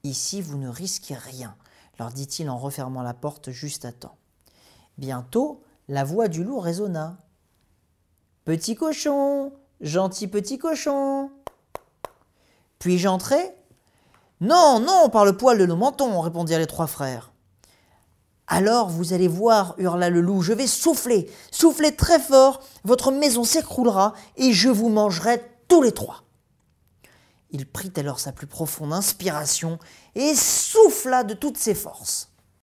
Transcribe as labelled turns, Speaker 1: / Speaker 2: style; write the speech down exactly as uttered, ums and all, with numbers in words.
Speaker 1: Ici, vous ne risquez rien, leur dit-il en refermant la porte juste à temps. Bientôt, la voix du loup résonna. « Petit cochon, gentil petit cochon !»« Puis-je entrer ?»« Non, non, par le poil de nos mentons !» répondirent les trois frères. « Alors vous allez voir, hurla le loup, je vais souffler, souffler très fort, votre maison s'écroulera et je vous mangerai tous les trois. » Il prit alors sa plus profonde inspiration et souffla de toutes ses forces.